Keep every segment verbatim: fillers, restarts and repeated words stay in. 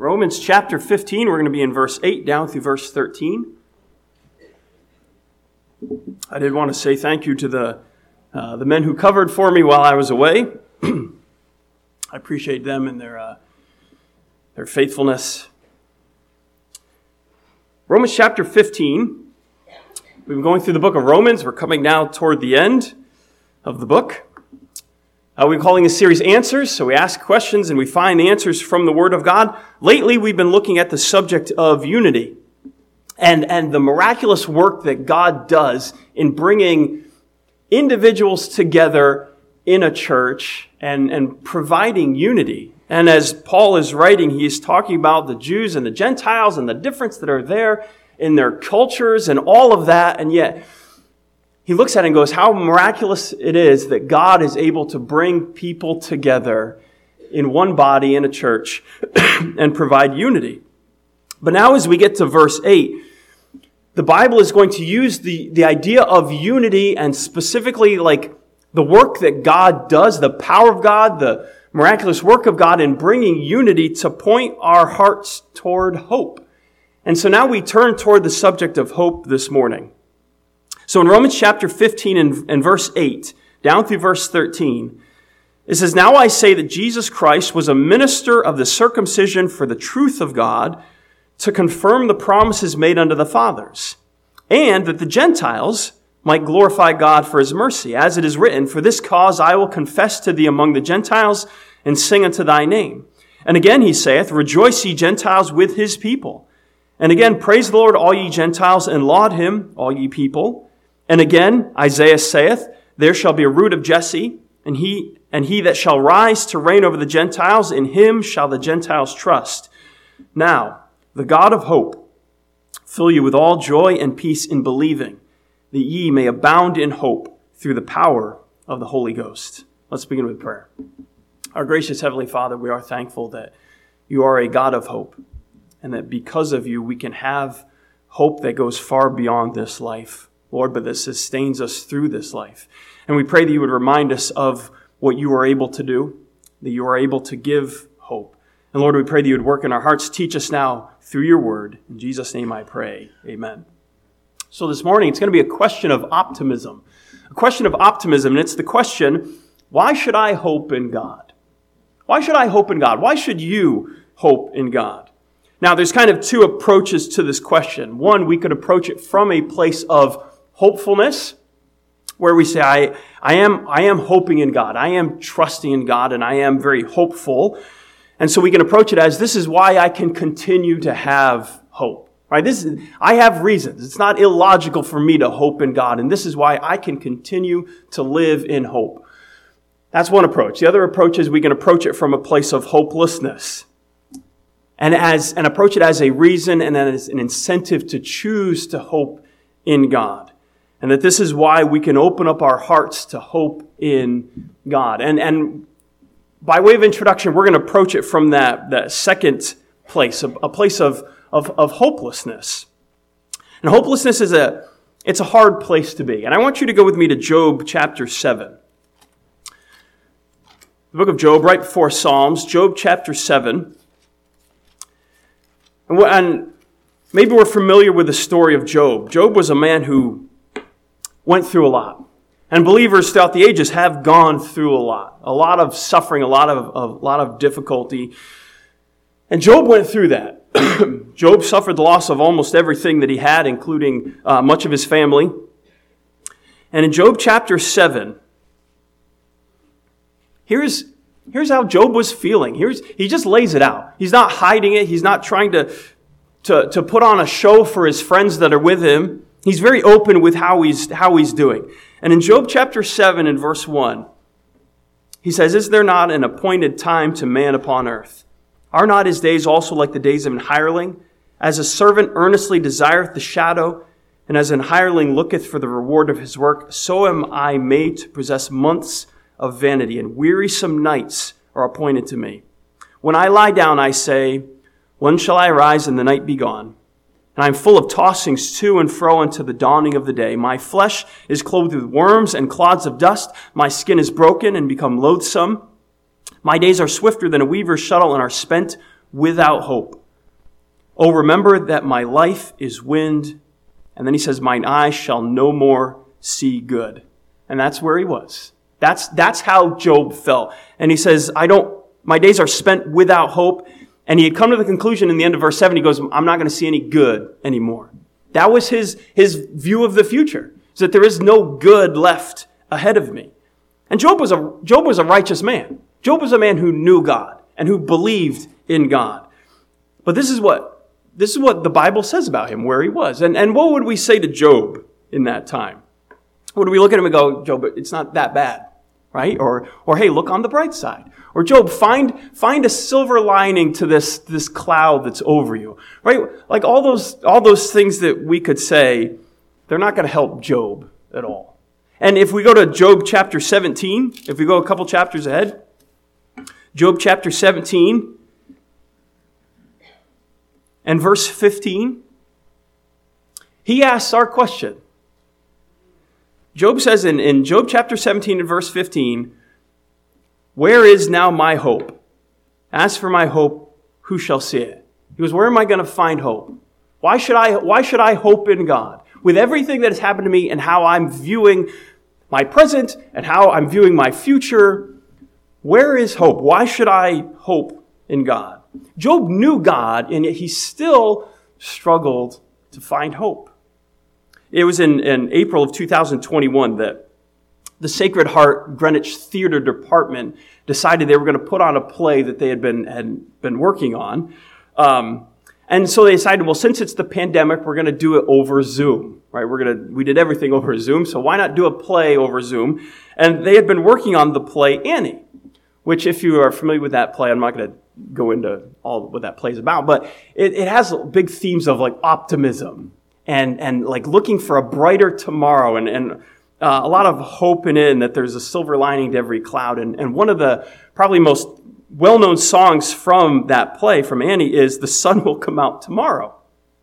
Romans chapter fifteen, we're going to be in verse eight down through verse thirteen. I did want to say thank you to the uh, the men who covered for me while I was away. I appreciate them and their uh, their faithfulness. Romans chapter fifteen. We've been going through the book of Romans. We're coming now toward the end of the book. Uh, we're calling this series Answers, so we ask questions and we find answers from the Word of God. Lately, we've been looking at the subject of unity and, and the miraculous work that God does in bringing individuals together in a church and, and providing unity. And as Paul is writing, he is talking about the Jews and the Gentiles and the difference that are there in their cultures and all of that, and yet he looks at it and goes, how miraculous it is that God is able to bring people together in one body in a church and provide unity. But now as we get to verse eight, the Bible is going to use the, the idea of unity and specifically like the work that God does, the power of God, the miraculous work of God in bringing unity to point our hearts toward hope. And so now we turn toward the subject of hope this morning. So in Romans chapter fifteen and, and verse eight, down through verse thirteen, it says, "Now I say that Jesus Christ was a minister of the circumcision for the truth of God, to confirm the promises made unto the fathers, and that the Gentiles might glorify God for his mercy. As it is written, for this cause I will confess to thee among the Gentiles, and sing unto thy name. And again he saith, Rejoice ye Gentiles with his people. And again, praise the Lord, all ye Gentiles, and laud him, all ye people. And again, Isaiah saith, There shall be a root of Jesse, and he and he that shall rise to reign over the Gentiles, in him shall the Gentiles trust. Now, the God of hope fill you with all joy and peace in believing, that ye may abound in hope through the power of the Holy Ghost." Let's begin with prayer. Our gracious Heavenly Father, we are thankful that you are a God of hope, and that because of you we can have hope that goes far beyond this life, Lord, but that sustains us through this life. And we pray that you would remind us of what you are able to do, that you are able to give hope. And Lord, we pray that you would work in our hearts. Teach us now through your word. In Jesus' name I pray. Amen. So this morning, it's going to be a question of optimism. A question of optimism, and it's the question, why should I hope in God? Why should I hope in God? Why should you hope in God? Now, there's kind of two approaches to this question. One, we could approach it from a place of hopefulness, where we say, I, I am, I am hoping in God. I am trusting in God, and I am very hopeful. And so we can approach it as, this is why I can continue to have hope. Right? This is, I have reasons. It's not illogical for me to hope in God, and this is why I can continue to live in hope. That's one approach. The other approach is we can approach it from a place of hopelessness, and as and approach it as a reason and as an incentive to choose to hope in God. And that this is why we can open up our hearts to hope in God. And and by way of introduction, we're going to approach it from that, that second place, a, a place of, of, of hopelessness. And hopelessness is a, it's a hard place to be. And I want you to go with me to Job chapter seven. The book of Job, right before Psalms, Job chapter seven. And, and maybe we're familiar with the story of Job. Job was a man who went through a lot. And believers throughout the ages have gone through a lot. A lot of suffering, a lot of, a lot of difficulty. And Job went through that. Job suffered the loss of almost everything that he had, including uh, much of his family. And in Job chapter seven, here's, here's how Job was feeling. Here's, he just lays it out. He's not hiding it. He's not trying to, to, to put on a show for his friends that are with him. He's very open with how he's, how he's doing. And in Job chapter seven and verse one, he says, "Is there not an appointed time to man upon earth? Are not his days also like the days of an hireling? As a servant earnestly desireth the shadow, and as an hireling looketh for the reward of his work, so am I made to possess months of vanity, and wearisome nights are appointed to me. When I lie down, I say, When shall I rise and the night be gone? And I am full of tossings to and fro unto the dawning of the day. My flesh is clothed with worms and clods of dust. My skin is broken and become loathsome. My days are swifter than a weaver's shuttle and are spent without hope. Oh, remember that my life is wind. And then he says, mine eyes shall no more see good. And that's where he was. That's, that's how Job felt. And he says, I don't, my days are spent without hope. And he had come to the conclusion in the end of verse seven, he goes, I'm not going to see any good anymore. That was his, his view of the future, is that there is no good left ahead of me. And Job was a, Job was a righteous man. Job was a man who knew God and who believed in God. But this is what, this is what the Bible says about him, where he was. And, and what would we say to Job in that time? Would we look at him and go, Job, it's not that bad, right? Or, or hey, look on the bright side. Or Job, find, find a silver lining to this, this cloud that's over you, right? Like all those, all those things that we could say, they're not going to help Job at all. And if we go to Job chapter seventeen, if we go a couple chapters ahead, Job chapter seventeen and verse fifteen, he asks our question. Job says in, in Job chapter seventeen and verse fifteen, where is now my hope? As for my hope, who shall see it? He goes, where am I going to find hope? Why should I, why should I hope in God? With everything that has happened to me and how I'm viewing my present and how I'm viewing my future, where is hope? Why should I hope in God? Job knew God, and yet he still struggled to find hope. It was in, in April of two thousand twenty-one that the Sacred Heart Greenwich Theater Department decided they were going to put on a play that they had been, had been working on. Um, and so they decided, well, since it's the pandemic, we're going to do it over Zoom, right? We're going to, we did everything over Zoom, so why not do a play over Zoom? And they had been working on the play Annie, which if you are familiar with that play, I'm not going to go into all what that play is about, but it, it has big themes of like optimism and, and like looking for a brighter tomorrow and, and uh, a lot of hope in it and that there's a silver lining to every cloud. And, and one of the probably most well-known songs from that play, from Annie, is The Sun Will Come Out Tomorrow.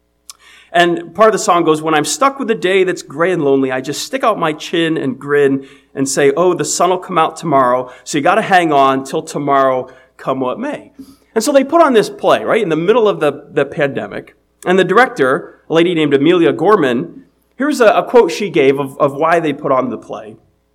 And part of the song goes, when I'm stuck with a day that's gray and lonely, I just stick out my chin and grin and say, oh, the sun will come out tomorrow. So you got to hang on till tomorrow, come what may. And so they put on this play, right, in the middle of the, the pandemic. And the director, a lady named Amelia Gorman, here's a, a quote she gave of, of why they put on the play.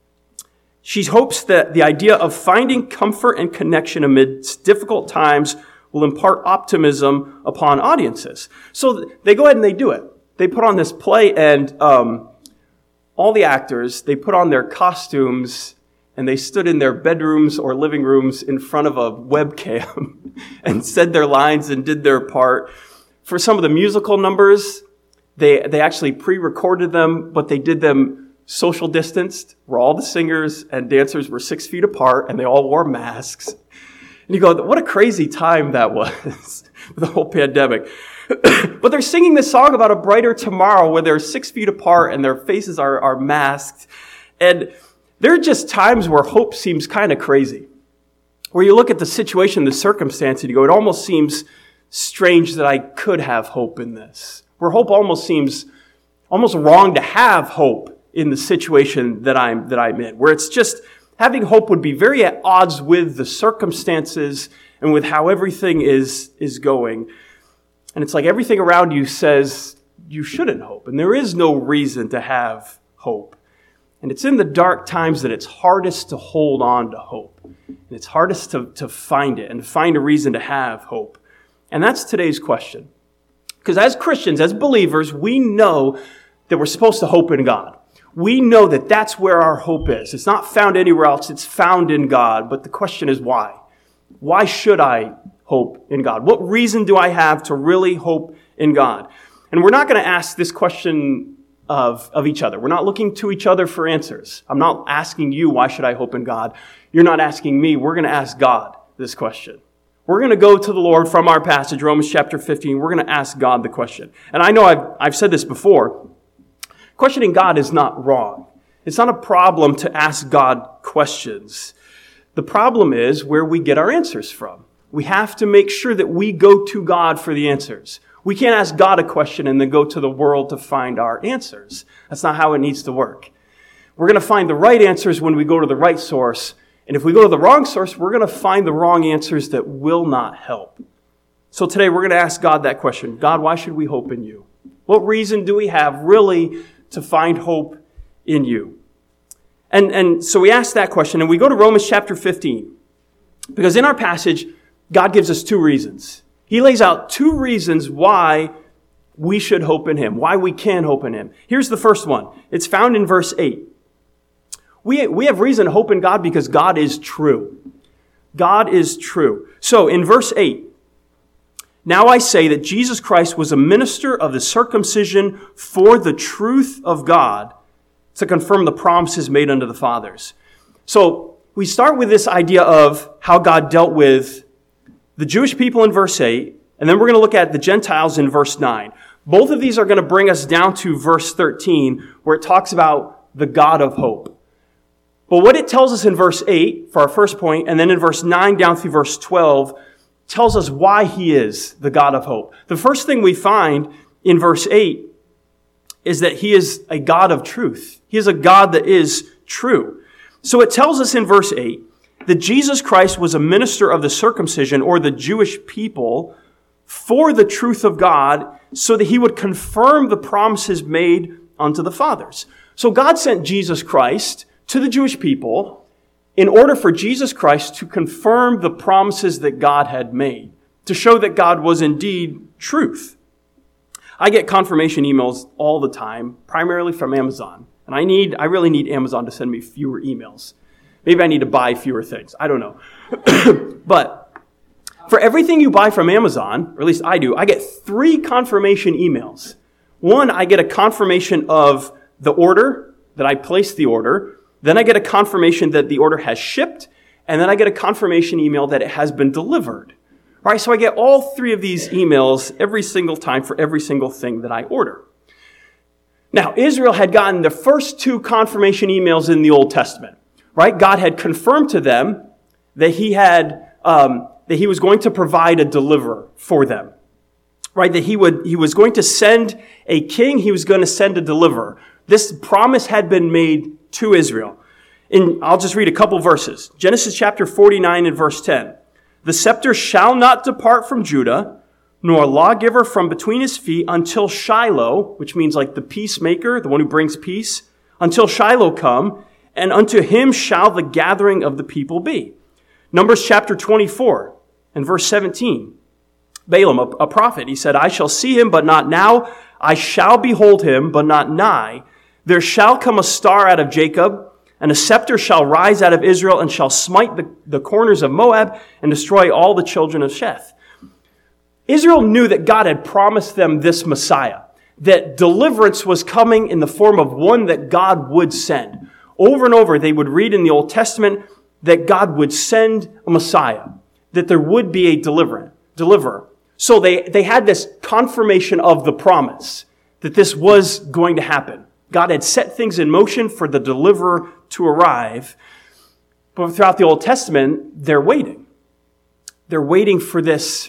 She hopes that the idea of finding comfort and connection amidst difficult times will impart optimism upon audiences. So they go ahead and they do it. They put on this play, and um, all the actors, they put on their costumes, and they stood in their bedrooms or living rooms in front of a webcam and said their lines and did their part. For some of the musical numbers, they they actually pre-recorded them, but they did them social distanced, where all the singers and dancers were six feet apart, and they all wore masks. And you go, what a crazy time that was, the whole pandemic. But they're singing this song about a brighter tomorrow where they're six feet apart and their faces are, are masked. And there are just times where hope seems kind of crazy. Where you look at the situation, the circumstance, and you go, it almost seems strange that I could have hope in this. Where hope almost seems almost wrong to have hope in the situation that I'm, that I'm in. Where it's just, having hope would be very at odds with the circumstances and with how everything is, is going. And it's like everything around you says you shouldn't hope. And there is no reason to have hope. And it's in the dark times that it's hardest to hold on to hope. And it's hardest to, to find it and find a reason to have hope. And that's today's question. Because as Christians, as believers, we know that we're supposed to hope in God. We know that that's where our hope is. It's not found anywhere else. It's found in God. But the question is why? Why should I hope in God? What reason do I have to really hope in God? And we're not going to ask this question of, of each other. We're not looking to each other for answers. I'm not asking you, why should I hope in God? You're not asking me. We're going to ask God this question. We're going to go to the Lord from our passage, Romans chapter fifteen. We're going to ask God the question. And I know I've, I've said this before. Questioning God is not wrong. It's not a problem to ask God questions. The problem is where we get our answers from. We have to make sure that we go to God for the answers. We can't ask God a question and then go to the world to find our answers. That's not how it needs to work. We're going to find the right answers when we go to the right source. And if we go to the wrong source, we're going to find the wrong answers that will not help. So today we're going to ask God that question. God, why should we hope in you? What reason do we have really to find hope in you? And, and so we ask that question, and we go to Romans chapter fifteen. Because in our passage, God gives us two reasons. He lays out two reasons why we should hope in him, why we can hope in him. Here's the first one. It's found in verse eight. We, we have reason to hope in God because God is true. God is true. So in verse eight, now I say that Jesus Christ was a minister of the circumcision for the truth of God to confirm the promises made unto the fathers. So we start with this idea of how God dealt with the Jewish people in verse eight, and then we're going to look at the Gentiles in verse nine. Both of these are going to bring us down to verse thirteen, where it talks about the God of hope. But what it tells us in verse eight, for our first point, and then in verse nine down through verse twelve, tells us why he is the God of hope. The first thing we find in verse eight is that he is a God of truth. He is a God that is true. So it tells us in verse eight that Jesus Christ was a minister of the circumcision, or the Jewish people, for the truth of God, so that he would confirm the promises made unto the fathers. So God sent Jesus Christ to the Jewish people in order for Jesus Christ to confirm the promises that God had made, to show that God was indeed truth. I get confirmation emails all the time, primarily from Amazon. And I need, I really need Amazon to send me fewer emails. Maybe I need to buy fewer things. I don't know. But for everything you buy from Amazon, or at least I do, I get three confirmation emails. One, I get a confirmation of the order, that I placed the order. Then I get a confirmation that the order has shipped. And then I get a confirmation email that it has been delivered. All right, so I get all three of these emails every single time for every single thing that I order. Now, Israel had gotten the first two confirmation emails in the Old Testament, right? God had confirmed to them that he had, um, that he was going to provide a deliverer for them, right? That he would, he was going to send a king. He was going to send a deliverer. This promise had been made to Israel. In, I'll just read a couple verses. Genesis chapter forty-nine and verse ten. The scepter shall not depart from Judah, nor a lawgiver from between his feet until Shiloh, which means like the peacemaker, the one who brings peace, until Shiloh come, and unto him shall the gathering of the people be. Numbers chapter twenty-four and verse seventeen. Balaam, a, a prophet, he said, I shall see him, but not now. I shall behold him, but not nigh. There shall come a star out of Jacob, and a scepter shall rise out of Israel, and shall smite the, the corners of Moab, and destroy all the children of Sheth. Israel knew that God had promised them this Messiah, that deliverance was coming in the form of one that God would send. Over and over, they would read in the Old Testament that God would send a Messiah, that there would be a deliverer. deliverer. So they, they had this confirmation of the promise that this was going to happen. God had set things in motion for the deliverer to arrive. But throughout the Old Testament, they're waiting. They're waiting for this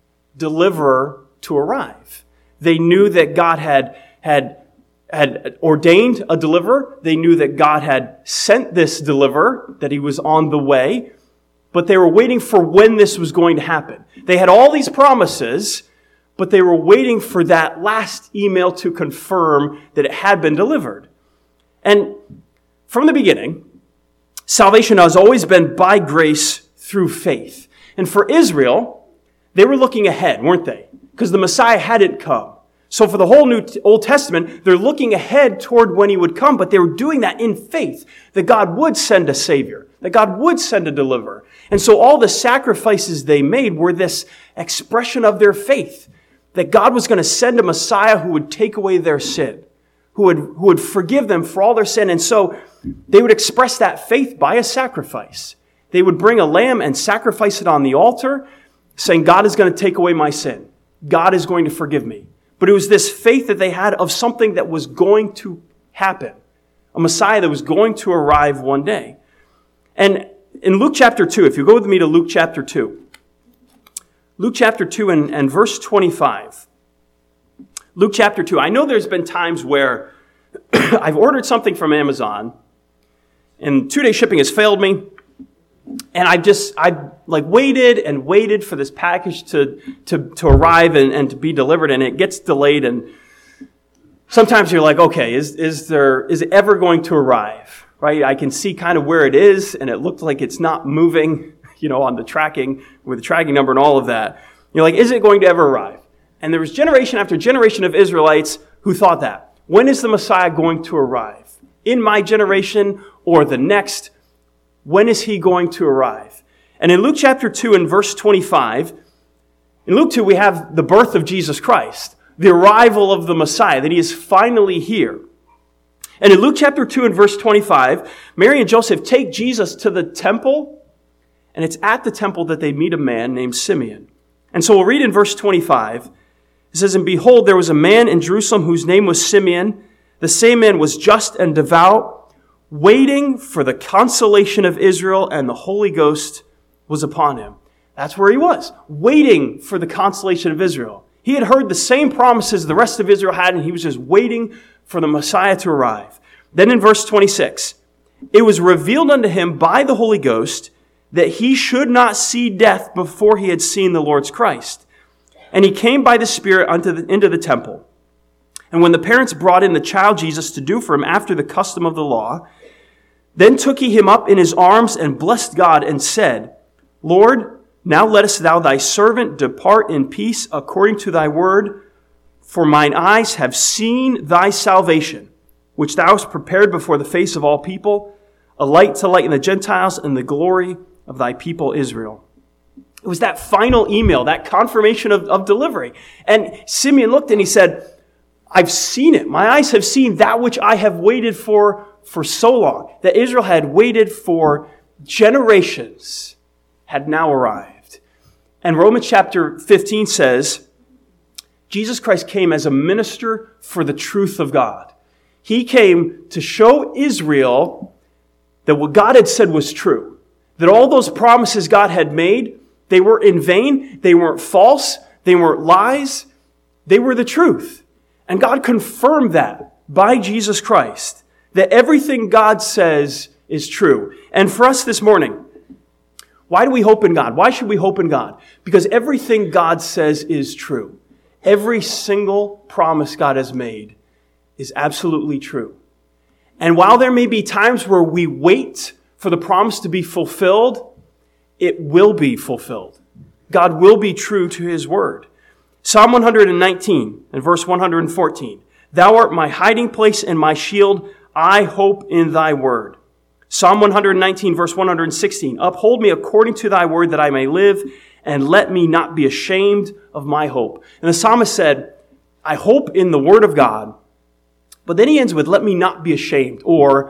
deliverer to arrive. They knew that God had, had, had ordained a deliverer. They knew that God had sent this deliverer, that he was on the way. But they were waiting for when this was going to happen. They had all these promises, but they were waiting for that last email to confirm that it had been delivered. And from the beginning, salvation has always been by grace through faith. And for Israel, they were looking ahead, weren't they? Because the Messiah hadn't come. So for the whole New Old Testament, they're looking ahead toward when he would come, but they were doing that in faith, that God would send a Savior, that God would send a deliverer. And so all the sacrifices they made were this expression of their faith, that God was going to send a Messiah who would take away their sin, who would, who would forgive them for all their sin. And so they would express that faith by a sacrifice. They would bring a lamb and sacrifice it on the altar, saying, God is going to take away my sin. God is going to forgive me. But it was this faith that they had of something that was going to happen, a Messiah that was going to arrive one day. And in Luke chapter two, if you go with me to Luke chapter two, Luke chapter two and, and verse twenty-five. Luke chapter two. I know there's been times where I've ordered something from Amazon and two-day shipping has failed me. And I just, I like waited and waited for this package to, to, to arrive and, and to be delivered, and it gets delayed. And sometimes you're like, okay, is, is there, is it ever going to arrive? Right? I can see kind of where it is, and it looked like it's not moving, you know, on the tracking, with the tracking number and all of that. You're like, is it going to ever arrive? And there was generation after generation of Israelites who thought that. When is the Messiah going to arrive? In my generation or the next? When is he going to arrive? And in Luke chapter two and verse twenty-five, in Luke two we have the birth of Jesus Christ, the arrival of the Messiah, that he is finally here. And in Luke chapter two and verse twenty-five, Mary and Joseph take Jesus to the temple, and it's at the temple that they meet a man named Simeon. And so we'll read in verse twenty-five, it says, "And behold, there was a man in Jerusalem whose name was Simeon. The same man was just and devout, waiting for the consolation of Israel, and the Holy Ghost was upon him." That's where he was, waiting for the consolation of Israel. He had heard the same promises the rest of Israel had, and he was just waiting for the Messiah to arrive. Then in verse twenty-six, "It was revealed unto him by the Holy Ghost that he should not see death before he had seen the Lord's Christ. And he came by the Spirit unto the, into the temple. And when the parents brought in the child Jesus to do for him after the custom of the law, then took he him up in his arms and blessed God and said, Lord, now lettest thou thy servant depart in peace according to thy word, for mine eyes have seen thy salvation, which thou hast prepared before the face of all people, a light to lighten the Gentiles and the glory of thy people Israel." It was that final email, that confirmation of, of delivery. And Simeon looked and he said, I've seen it. My eyes have seen that which I have waited for for so long. That Israel had waited for generations had now arrived. And Romans chapter fifteen says, Jesus Christ came as a minister for the truth of God. He came to show Israel that what God had said was true. That all those promises God had made, they were in vain. They weren't false. They weren't lies. They were the truth. And God confirmed that by Jesus Christ, that everything God says is true. And for us this morning, why do we hope in God? Why should we hope in God? Because everything God says is true. Every single promise God has made is absolutely true. And while there may be times where we wait for the promise to be fulfilled, it will be fulfilled. God will be true to his word. Psalm one nineteen and verse one fourteen. Thou art my hiding place and my shield. I hope in thy word. Psalm one nineteen verse one sixteen. Uphold me according to thy word that I may live, and let me not be ashamed of my hope. And the psalmist said, I hope in the word of God. But then he ends with, let me not be ashamed, or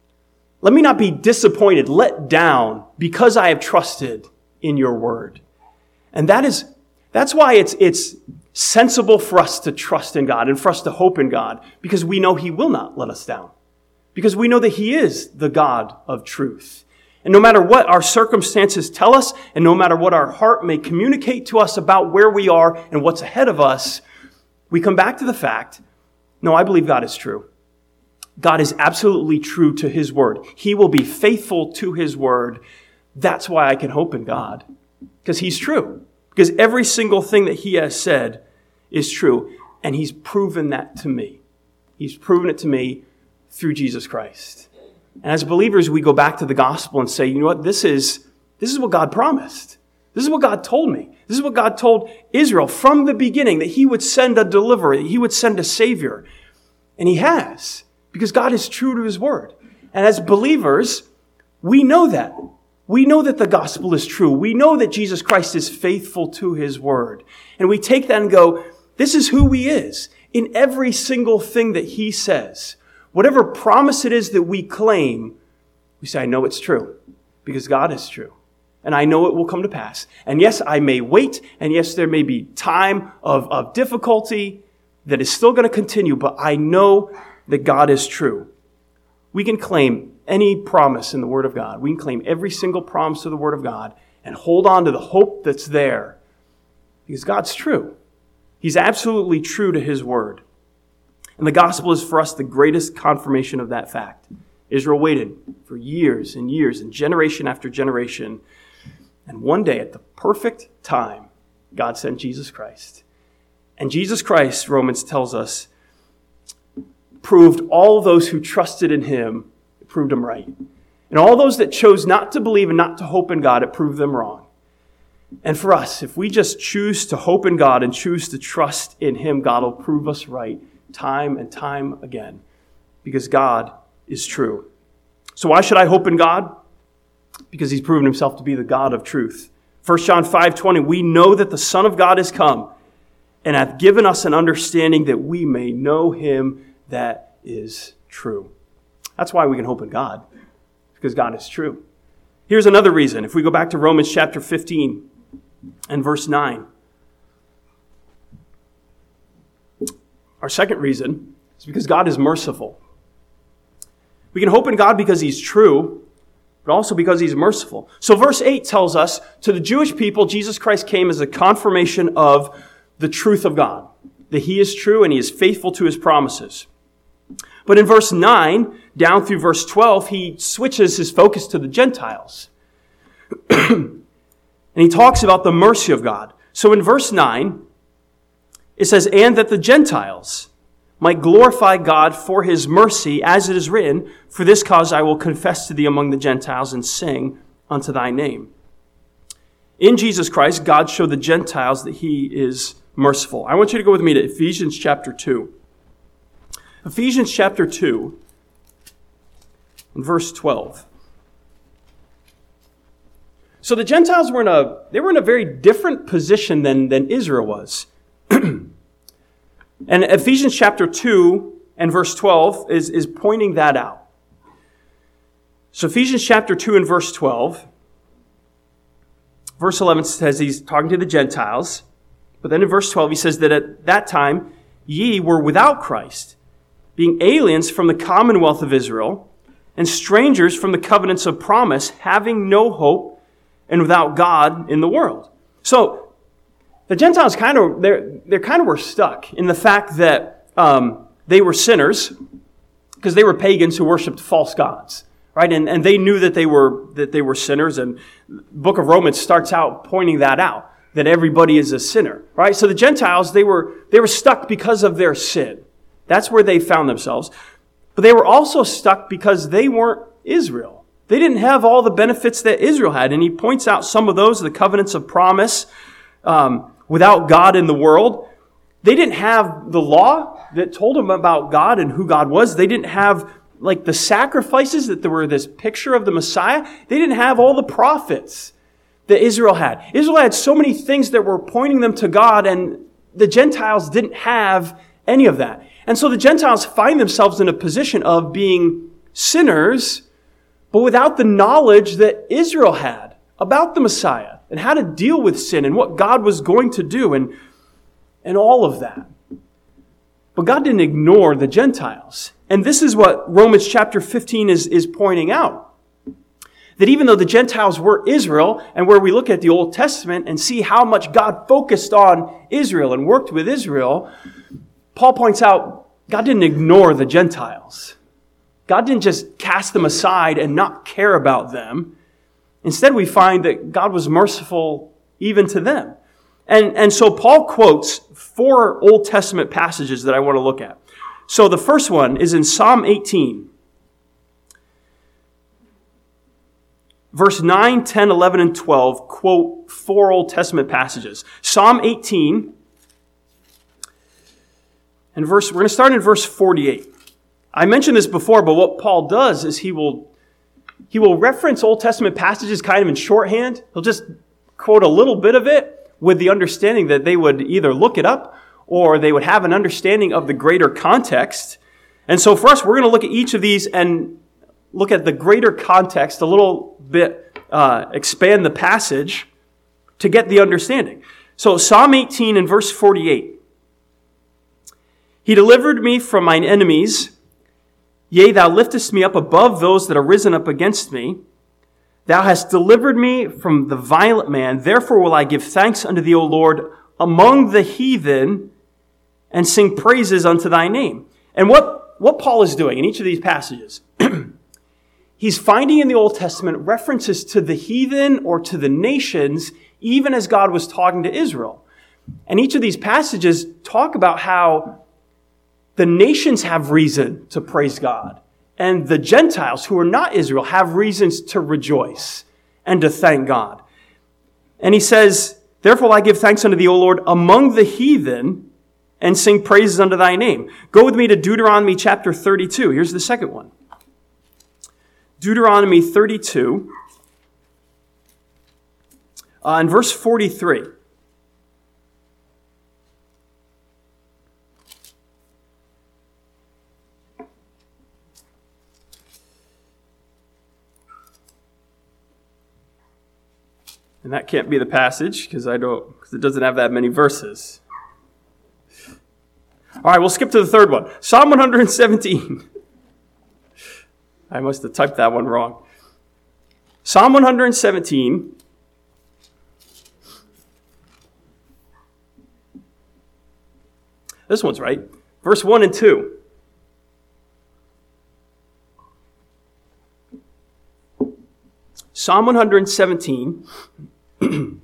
let me not be disappointed, let down, because I have trusted in your word. And that is, that's why it's, it's sensible for us to trust in God and for us to hope in God, because we know he will not let us down. Because we know that he is the God of truth. And no matter what our circumstances tell us, and no matter what our heart may communicate to us about where we are and what's ahead of us, we come back to the fact, no, I believe God is true. God is absolutely true to his word. He will be faithful to his word. That's why I can hope in God. Because he's true. Because every single thing that he has said is true. And he's proven that to me. He's proven it to me through Jesus Christ. And as believers, we go back to the gospel and say, you know what, this is, this is what God promised. This is what God told me. This is what God told Israel from the beginning, that he would send a deliverer, that he would send a savior. And he has, because God is true to his word. And as believers, we know that. We know that the gospel is true. We know that Jesus Christ is faithful to his word. And we take that and go, this is who he is in every single thing that he says. Whatever promise it is that we claim, we say, I know it's true because God is true. And I know it will come to pass. And yes, I may wait. And yes, there may be time of, of difficulty that is still going to continue. But I know that God is true. We can claim any promise in the Word of God. We can claim every single promise of the Word of God and hold on to the hope that's there. Because God's true. He's absolutely true to his word. And the gospel is for us the greatest confirmation of that fact. Israel waited for years and years and generation after generation. And one day, at the perfect time, God sent Jesus Christ. And Jesus Christ, Romans tells us, proved all those who trusted in him, it proved them right. And all those that chose not to believe and not to hope in God, it proved them wrong. And for us, if we just choose to hope in God and choose to trust in him, God will prove us right time and time again. Because God is true. So why should I hope in God? Because he's proven himself to be the God of truth. First John five twenty, we know that the Son of God is come and hath given us an understanding that we may know him that is true. That's why we can hope in God. Because God is true. Here's another reason. If we go back to Romans chapter fifteen and verse nine. Our second reason is because God is merciful. We can hope in God because he's true, but also because he's merciful. So verse eight tells us, to the Jewish people, Jesus Christ came as a confirmation of the truth of God, that he is true and he is faithful to his promises. But in verse nine, down through verse twelve, he switches his focus to the Gentiles. And he talks about the mercy of God. So in verse nine, it says, and that the Gentiles might glorify God for his mercy, as it is written, for this cause I will confess to thee among the Gentiles and sing unto thy name. In Jesus Christ, God showed the Gentiles that he is merciful. I want you to go with me to Ephesians chapter two. Ephesians chapter two, and verse twelve. So the Gentiles were in a, they were in a very different position than, than Israel was. And Ephesians chapter two and verse twelve is, is pointing that out. So Ephesians chapter two and verse twelve, verse eleven says he's talking to the Gentiles. But then in verse twelve he says that at that time ye were without Christ, being aliens from the commonwealth of Israel, and strangers from the covenants of promise, having no hope and without God in the world. So the Gentiles kind of, they're, they're kind of were stuck in the fact that um, they were sinners because they were pagans who worshiped false gods, right? And, and they knew that they were, that they were sinners. And the book of Romans starts out pointing that out, that everybody is a sinner, right? So the Gentiles, they were, they were stuck because of their sin. That's where they found themselves. But they were also stuck because they weren't Israel. They didn't have all the benefits that Israel had. And he points out some of those, the covenants of promise, um, without God in the world. They didn't have the law that told them about God and who God was. They didn't have like the sacrifices that there were this picture of the Messiah. They didn't have all the prophets that Israel had. Israel had so many things that were pointing them to God, and the Gentiles didn't have any of that. And so the Gentiles find themselves in a position of being sinners, but without the knowledge that Israel had about the Messiah and how to deal with sin and what God was going to do and, and all of that. But God didn't ignore the Gentiles. And this is what Romans chapter fifteen is, is pointing out. That even though the Gentiles were Israel, and where we look at the Old Testament and see how much God focused on Israel and worked with Israel, Paul points out God didn't ignore the Gentiles. God didn't just cast them aside and not care about them. Instead, we find that God was merciful even to them. And, and so Paul quotes four Old Testament passages that I want to look at. So the first one is in Psalm eighteen. Verse nine, ten, eleven, and twelve quote four Old Testament passages. Psalm eighteen, and verse, we're going to start in verse forty-eight. I mentioned this before, but what Paul does is he will He will reference Old Testament passages kind of in shorthand. He'll just quote a little bit of it with the understanding that they would either look it up or they would have an understanding of the greater context. And so for us, we're going to look at each of these and look at the greater context a little bit, uh, expand the passage to get the understanding. So Psalm eighteen and verse forty-eight. He delivered me from mine enemies. Yea, thou liftest me up above those that are risen up against me. Thou hast delivered me from the violent man. Therefore will I give thanks unto thee, O Lord, among the heathen, and sing praises unto thy name. And what, what Paul is doing in each of these passages, he's finding in the Old Testament references to the heathen or to the nations, even as God was talking to Israel. And each of these passages talk about how the nations have reason to praise God, and the Gentiles who are not Israel have reasons to rejoice and to thank God. And he says, therefore I give thanks unto thee, O Lord, among the heathen, and sing praises unto thy name. Go with me to Deuteronomy chapter thirty-two. Here's the second one. Deuteronomy thirty-two, uh, in verse forty-three. And that can't be the passage because I don't, because it doesn't have that many verses. All right, we'll skip to the third one. Psalm one seventeen. I must have typed that one wrong. Psalm one seventeen. This one's right. Verse one and two. Psalm one seventeen and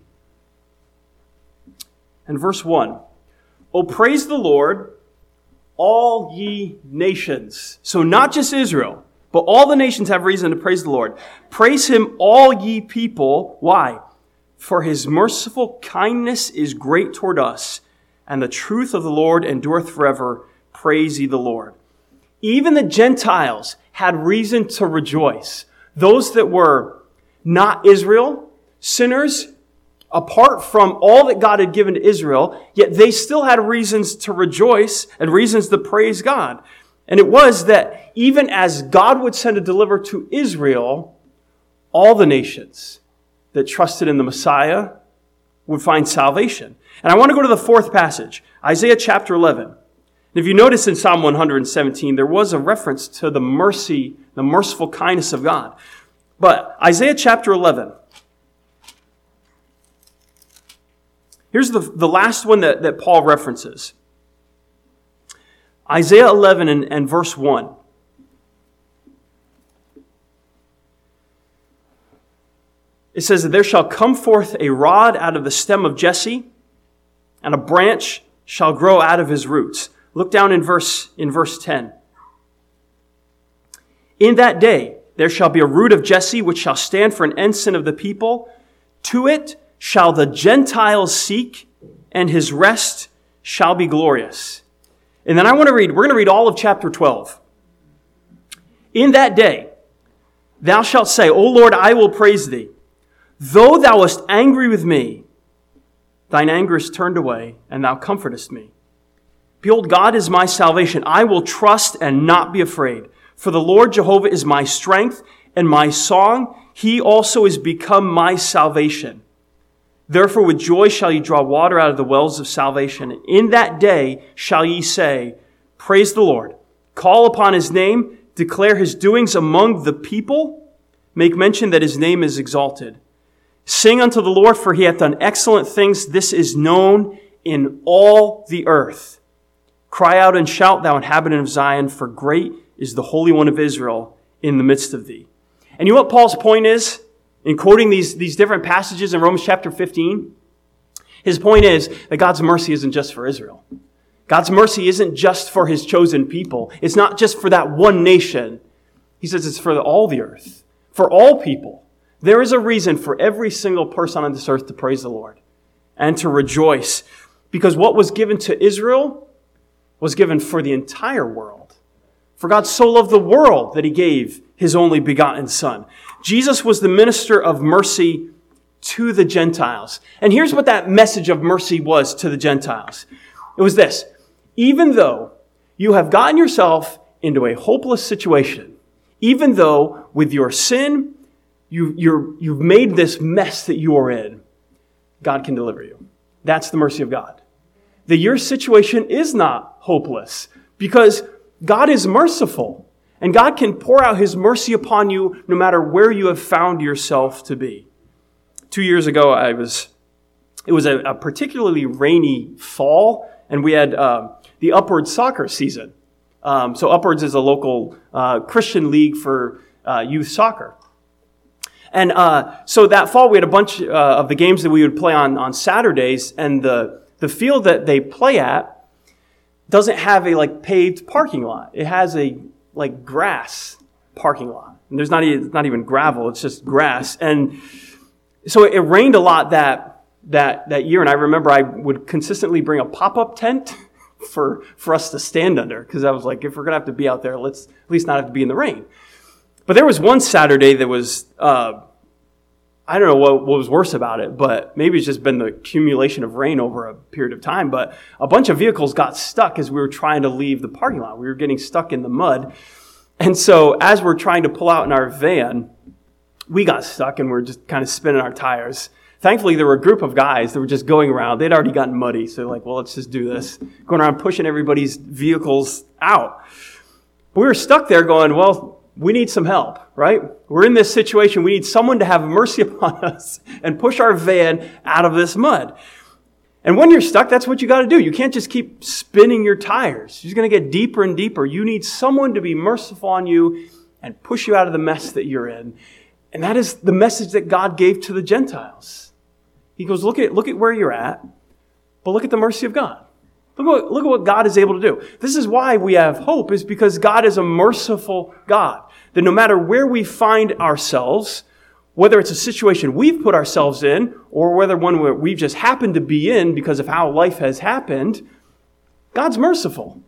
verse one. O praise the Lord, all ye nations. So not just Israel, but all the nations have reason to praise the Lord. Praise him, all ye people. Why? For his merciful kindness is great toward us, and the truth of the Lord endureth forever. Praise ye the Lord. Even the Gentiles had reason to rejoice. Those that were not Israel, sinners, apart from all that God had given to Israel, yet they still had reasons to rejoice and reasons to praise God. And it was that even as God would send a deliverer to Israel, all the nations that trusted in the Messiah would find salvation. And I want to go to the fourth passage, Isaiah chapter eleven. And if you notice in Psalm one seventeen, there was a reference to the mercy, the merciful kindness of God. But Isaiah chapter eleven, here's the, the last one that, that Paul references. Isaiah eleven and, and verse one. It says that there shall come forth a rod out of the stem of Jesse, and a branch shall grow out of his roots. Look down in verse, in verse ten. In that day there shall be a root of Jesse, which shall stand for an ensign of the people. To it shall the Gentiles seek, and his rest shall be glorious. And then I want to read, we're going to read all of chapter twelve. In that day, thou shalt say, O Lord, I will praise thee. Though thou wast angry with me, thine anger is turned away, and thou comfortest me. Behold, God is my salvation. I will trust and not be afraid. For the Lord Jehovah is my strength and my song. He also is become my salvation. Therefore with joy shall ye draw water out of the wells of salvation. In that day shall ye say, Praise the Lord. Call upon his name. Declare his doings among the people. Make mention that his name is exalted. Sing unto the Lord, for he hath done excellent things. This is known in all the earth. Cry out and shout, thou inhabitant of Zion, for great is the Holy One of Israel in the midst of thee. And you know what Paul's point is in quoting these, these different passages in Romans chapter fifteen? His point is that God's mercy isn't just for Israel. God's mercy isn't just for his chosen people. It's not just for that one nation. He says it's for all the earth, for all people. There is a reason for every single person on this earth to praise the Lord and to rejoice, because what was given to Israel was given for the entire world. For God so loved the world that he gave his only begotten Son. Jesus was the minister of mercy to the Gentiles. And here's what that message of mercy was to the Gentiles. It was this: even though you have gotten yourself into a hopeless situation, even though with your sin, You, you're, you've made this mess that you are in, God can deliver you. That's the mercy of God. That your situation is not hopeless because God is merciful, and God can pour out his mercy upon you no matter where you have found yourself to be. Two years ago, I was, it was a, a particularly rainy fall, and we had uh, the Upwards soccer season. Um, so Upwards is a local uh, Christian league for uh, youth soccer. And uh, so that fall, we had a bunch uh, of the games that we would play on, on Saturdays, and the, the field that they play at doesn't have a like paved parking lot. It has a like grass parking lot. And there's not even, not even gravel, it's just grass. And so it rained a lot that that that year, and I remember I would consistently bring a pop-up tent for for us to stand under, because I was like, if we're going to have to be out there, let's at least not have to be in the rain. But there was one Saturday that was, uh, I don't know what, what was worse about it, but maybe it's just been the accumulation of rain over a period of time, but a bunch of vehicles got stuck as we were trying to leave the parking lot. We were getting stuck in the mud. And so as we're trying to pull out in our van, we got stuck and we're just kind of spinning our tires. Thankfully, there were a group of guys that were just going around. They'd already gotten muddy, so they're like, well, let's just do this. Going around pushing everybody's vehicles out. But we were stuck there going, well, we need some help, right? We're in this situation. We need someone to have mercy upon us and push our van out of this mud. And when you're stuck, that's what you got to do. You can't just keep spinning your tires. You're going to get deeper and deeper. You need someone to be merciful on you and push you out of the mess that you're in. And that is the message that God gave to the Gentiles. He goes, look at, look at where you're at, but look at the mercy of God. Look what, look at what God is able to do. This is why we have hope, is because God is a merciful God. That no matter where we find ourselves, whether it's a situation we've put ourselves in, or whether one we've just happened to be in because of how life has happened, God's merciful.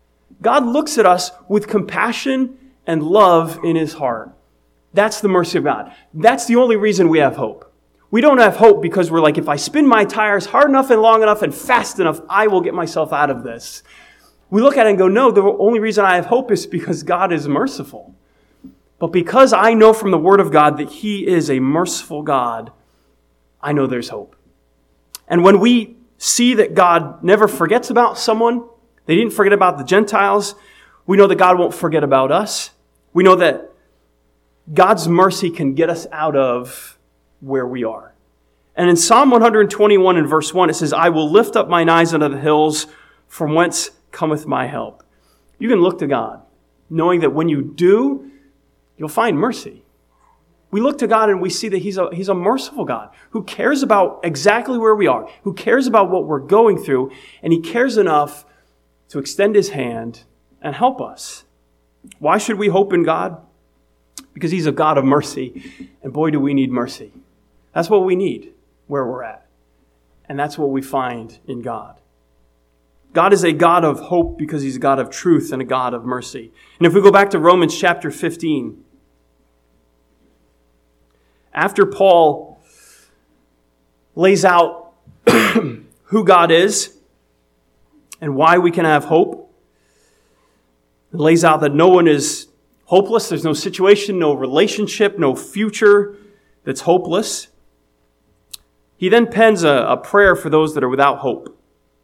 God looks at us with compassion and love in his heart. That's the mercy of God. That's the only reason we have hope. We don't have hope because we're like, if I spin my tires hard enough and long enough and fast enough, I will get myself out of this. We look at it and go, no, the only reason I have hope is because God is merciful. But because I know from the Word of God that he is a merciful God, I know there's hope. And when we see that God never forgets about someone, they didn't forget about the Gentiles, we know that God won't forget about us. We know that God's mercy can get us out of where we are. And in Psalm one twenty-one and verse one, it says, I will lift up mine eyes unto the hills, from whence cometh my help. You can look to God, knowing that when you do, you'll find mercy. We look to God and we see that he's a, he's a merciful God who cares about exactly where we are, who cares about what we're going through, and he cares enough to extend his hand and help us. Why should we hope in God? Because he's a God of mercy, and boy, do we need mercy. That's what we need where we're at, and that's what we find in God. God is a God of hope because he's a God of truth and a God of mercy. And if we go back to Romans chapter fifteen, after Paul lays out who God is and why we can have hope, it lays out that no one is hopeless. There's no situation, no relationship, no future that's hopeless. He then pens a, a prayer for those that are without hope.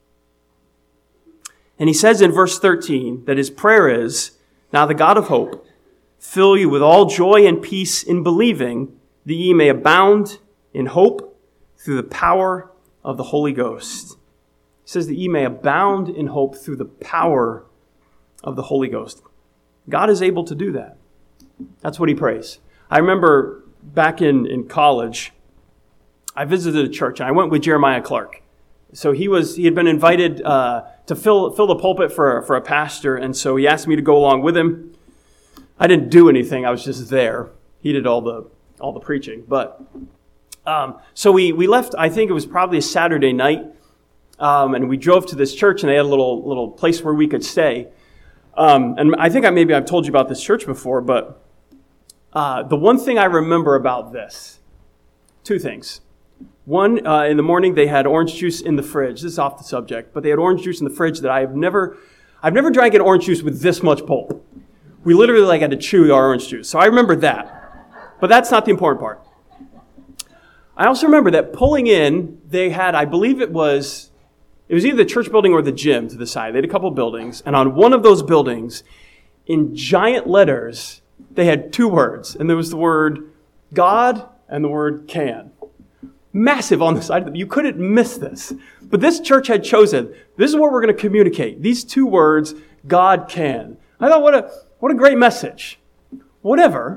And he says in verse thirteen that his prayer is, now the God of hope fill you with all joy and peace in believing, that ye may abound in hope through the power of the Holy Ghost. He says that ye may abound in hope through the power of the Holy Ghost. God is able to do that. That's what he prays. I remember back in, in college, I visited a church, and I went with Jeremiah Clark. So he was he had been invited uh, to fill fill the pulpit for, for a pastor, and so he asked me to go along with him. I didn't do anything. I was just there. He did all the all the preaching. But um, so we, we left, I think it was probably a Saturday night, um, and we drove to this church, and they had a little little place where we could stay. Um, and I think I maybe I've told you about this church before, but uh, the one thing I remember about this, two things. One, uh, in the morning they had orange juice in the fridge. This is off the subject, but they had orange juice in the fridge that I have never, I've never drank an orange juice with this much pulp. We literally like had to chew our orange juice. So I remember that, but that's not the important part. I also remember that pulling in, they had, I believe it was, it was either the church building or the gym to the side. They had a couple buildings, and on one of those buildings, in giant letters, they had two words, and there was the word God and the word can. Massive on the side of them. You couldn't miss this. But this church had chosen, this is what we're going to communicate. These two words, God can. I thought, what a what a great message. Whatever.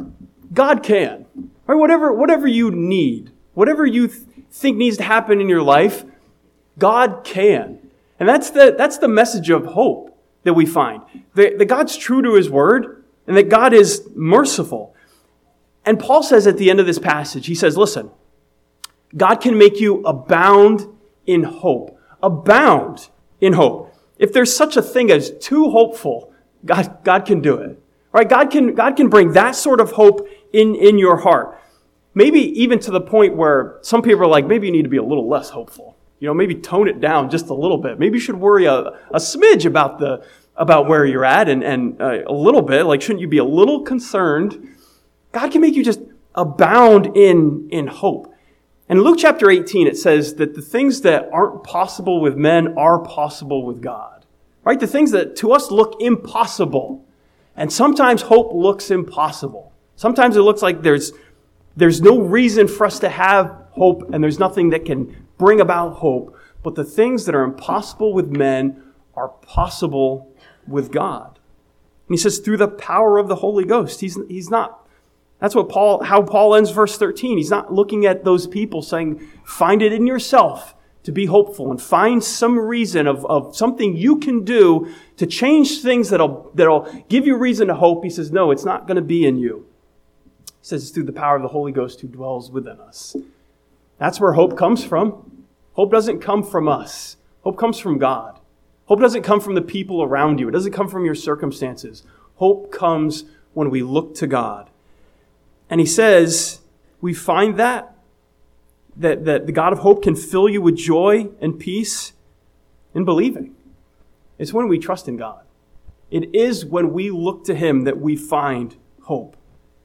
God can. Right? Whatever, whatever you need, whatever you th- think needs to happen in your life, God can. And that's the, that's the message of hope that we find. That, that God's true to his word and that God is merciful. And Paul says at the end of this passage, he says, listen, God can make you abound in hope. Abound in hope. If there's such a thing as too hopeful, God, God can do it. Right? God can, God can bring that sort of hope in, in your heart. Maybe even to the point where some people are like, maybe you need to be a little less hopeful. You know, maybe tone it down just a little bit. Maybe you should worry a, a smidge about the about where you're at and, and uh, a little bit. Like, shouldn't you be a little concerned? God can make you just abound in, in hope. And in Luke chapter eighteen, it says that the things that aren't possible with men are possible with God. Right? The things that to us look impossible. And sometimes hope looks impossible. Sometimes it looks like there's there's no reason for us to have hope and there's nothing that can bring about hope. But the things that are impossible with men are possible with God. And he says through the power of the Holy Ghost. He's, he's not, that's what Paul, how Paul ends verse thirteen. He's not looking at those people saying, find it in yourself to be hopeful and find some reason of, of something you can do to change things that'll, that'll give you reason to hope. He says, no, it's not going to be in you. He says it's through the power of the Holy Ghost who dwells within us. That's where hope comes from. Hope doesn't come from us. Hope comes from God. Hope doesn't come from the people around you. It doesn't come from your circumstances. Hope comes when we look to God. And he says, we find that That, that the God of hope can fill you with joy and peace in believing. It's when we trust in God. It is when we look to him that we find hope.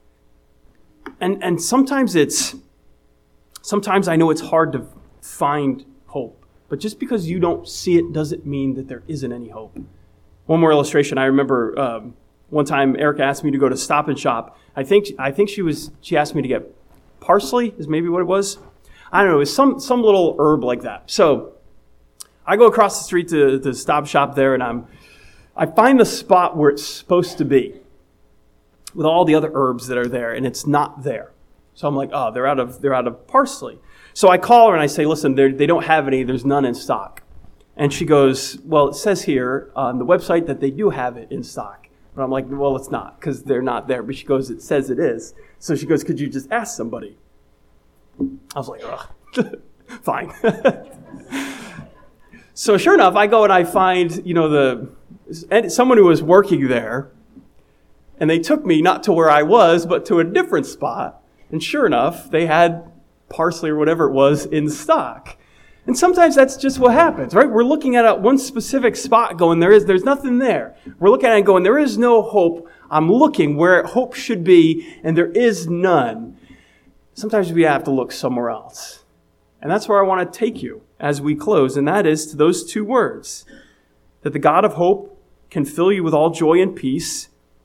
And, and sometimes it's, sometimes I know it's hard to find hope. But just because you don't see it doesn't mean that there isn't any hope. One more illustration. I remember um, one time Erica asked me to go to Stop and Shop. I think, I think she was, she asked me to get parsley is maybe what it was. I don't know, it was some, some little herb like that. So I go across the street to the Stop Shop there, and I'm, I find the spot where it's supposed to be with all the other herbs that are there, and it's not there. So I'm like, oh, they're out of they're out of parsley. So I call her and I say, listen, they don't have any. There's none in stock. And she goes, well, it says here on the website that they do have it in stock. But I'm like, well, it's not because they're not there. But she goes, it says it is. So she goes, could you just ask somebody? I was like, ugh, fine. So sure enough, I go and I find, you know, the someone who was working there, and they took me not to where I was, but to a different spot. And sure enough, they had parsley or whatever it was in stock. And sometimes that's just what happens, right? We're looking at a, one specific spot going, there is, there's nothing there. We're looking at it going, there is no hope. I'm looking where hope should be, and there is none. Sometimes we have to look somewhere else. And that's where I want to take you as we close, and that is to those two words, that the God of hope can fill you with all joy and peace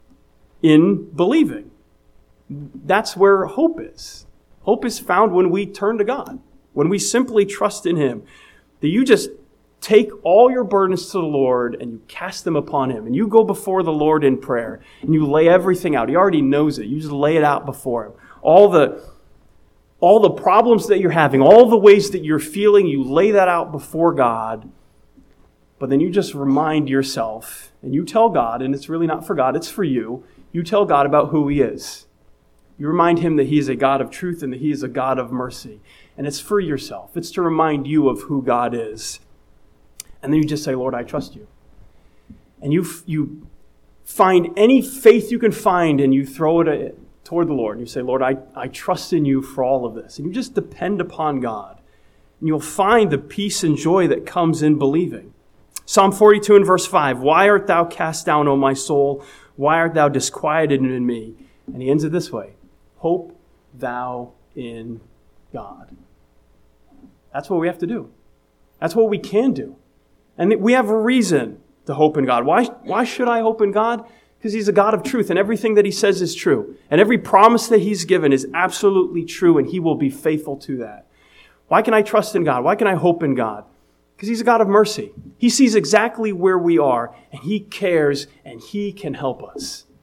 in believing. That's where hope is. Hope is found when we turn to God, when we simply trust in him. That you just take all your burdens to the Lord and you cast them upon him, and you go before the Lord in prayer and you lay everything out. He already knows it. You just lay it out before him. All the All the problems that you're having, all the ways that you're feeling, you lay that out before God. But then you just remind yourself, and you tell God, and it's really not for God, it's for you. You tell God about who he is. You remind him that he is a God of truth and that he is a God of mercy. And it's for yourself. It's to remind you of who God is. And then you just say, Lord, I trust you. And you, you find any faith you can find and you throw it at toward the Lord. You say, Lord, I, I trust in you for all of this. And you just depend upon God. And you'll find the peace and joy that comes in believing. Psalm forty-two and verse five, why art thou cast down, O my soul? Why art thou disquieted in me? And he ends it this way, hope thou in God. That's what we have to do. That's what we can do. And we have a reason to hope in God. Why, why should I hope in God? Because he's a God of truth, and everything that he says is true. And every promise that he's given is absolutely true, and he will be faithful to that. Why can I trust in God? Why can I hope in God? Because he's a God of mercy. He sees exactly where we are, and he cares, and he can help us.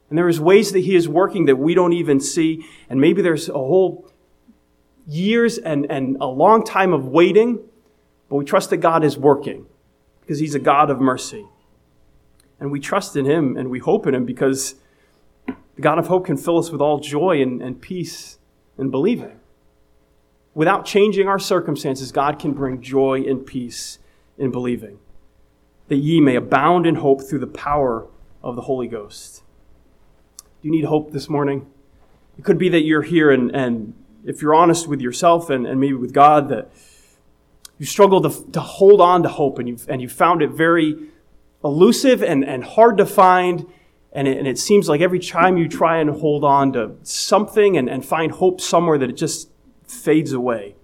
And there is ways that he is working that we don't even see. And maybe there's a whole years and, and a long time of waiting, but we trust that God is working because he's a God of mercy. And we trust in him and we hope in him because the God of hope can fill us with all joy and, and peace in believing. Without changing our circumstances, God can bring joy and peace in believing, that ye may abound in hope through the power of the Holy Ghost. Do you need hope this morning? It could be that you're here and, and if you're honest with yourself and, and maybe with God, that you struggle to, to hold on to hope and you've, and you found it very elusive and, and hard to find. And it, and it seems like every time you try and hold on to something and, and find hope somewhere that it just fades away.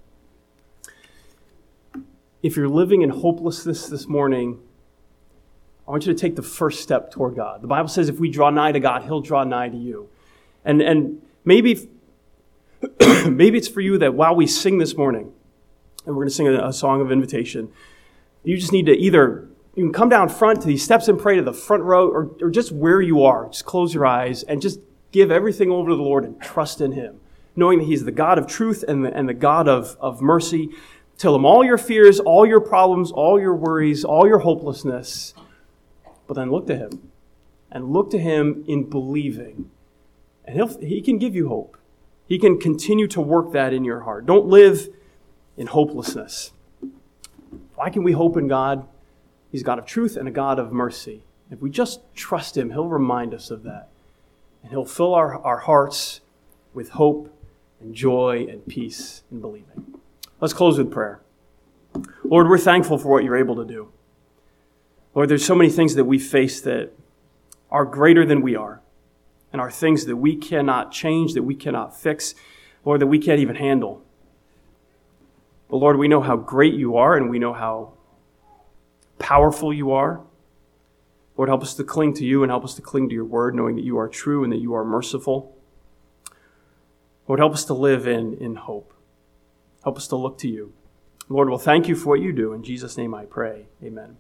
If you're living in hopelessness this morning, I want you to take the first step toward God. The Bible says if we draw nigh to God, he'll draw nigh to you. And and maybe, maybe it's for you that while we sing this morning, and we're going to sing a, a song of invitation, you just need to either, you can come down front to these steps and pray to the front row, or, or just where you are. Just close your eyes and just give everything over to the Lord and trust in him, knowing that he's the God of truth and the, and the God of, of mercy. Tell him all your fears, all your problems, all your worries, all your hopelessness. But then look to him. And look to him in believing. And he'll, he can give you hope. He can continue to work that in your heart. Don't live in hopelessness. Why can we hope in God? He's a God of truth and a God of mercy. If we just trust him, he'll remind us of that. And he'll fill our, our hearts with hope and joy and peace in believing. Let's close with prayer. Lord, we're thankful for what you're able to do. Lord, there's so many things that we face that are greater than we are, and are things that we cannot change, that we cannot fix, Lord, that we can't even handle. But Lord, we know how great you are, and we know how powerful you are. Lord, help us to cling to you and help us to cling to your word, knowing that you are true and that you are merciful. Lord, help us to live in, in hope. Help us to look to you. Lord, we'll thank you for what you do. In Jesus' name I pray. Amen.